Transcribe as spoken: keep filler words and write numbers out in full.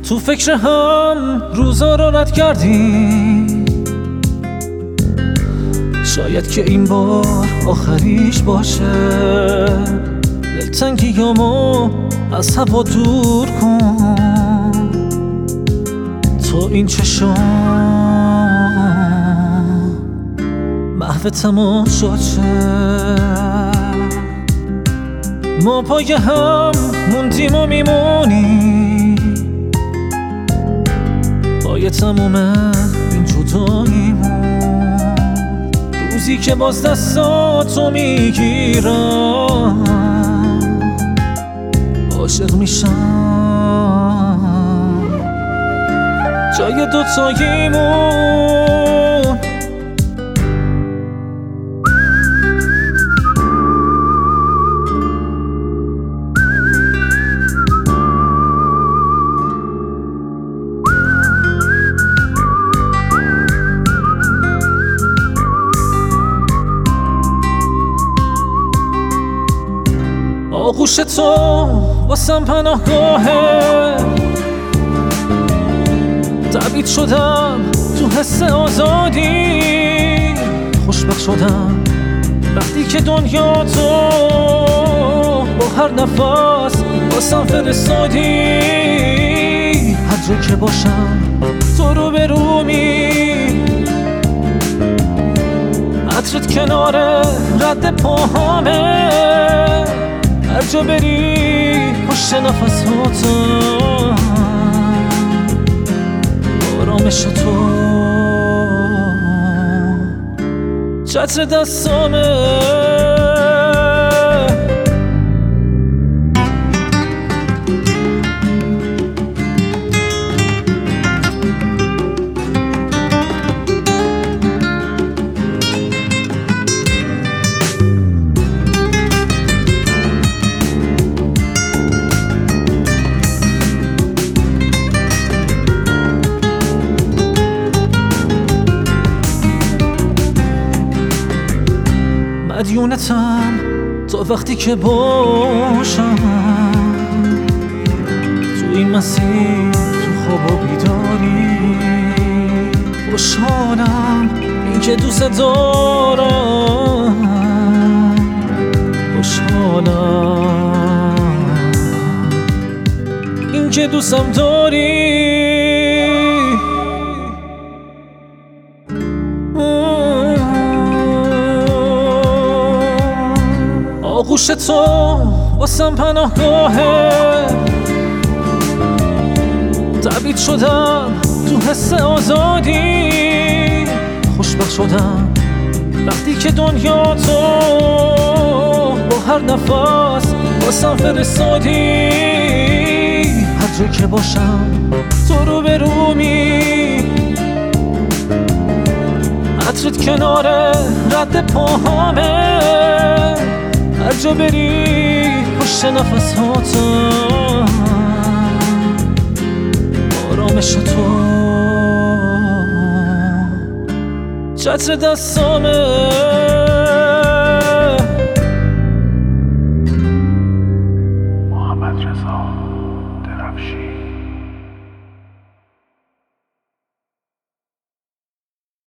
تو فکر هم روزا رو رد کردیم، شاید که این بار آخریش باشه. دلتنگیامو از هوا دور کن، تو این چشام محو تماشا شه. ما پای هم موندیم و میمونیم پای تموم این جداییمون. روزی که باز دستاتو میگیرم عاشق میشم جای دوتاییمون. آغوش تو واسم پناهگاهه، تبعید شدم تو حس آزادی. خوشبخت شدم وقتی که دنیا تو با هر نفس واسم فرستادی. هر جا که باشم تو رو به رومی، عطرت کنار رد پاهامه. هر جا بری پشت نفس هاتم آرامش تو چتر دستامه. مدیونتم تا وقتی که باشم تو این مسیر، تو خواب و بیداری. خوشحالم این که دوست دارم، خوشحالم این که دوستم داری. آغوش تو واسم پناهگاهه، تبعید شدم تو حس آزادی. خوشبخت شدم وقتی که دنیا تو با هر نفس واسم فرستادی. هر جا که باشم تو رو به رومی، عطرت کنار رد پاهامه. هر جا بری پشت نفس هاتم آرامش تو چتر دستامه. محمد رضا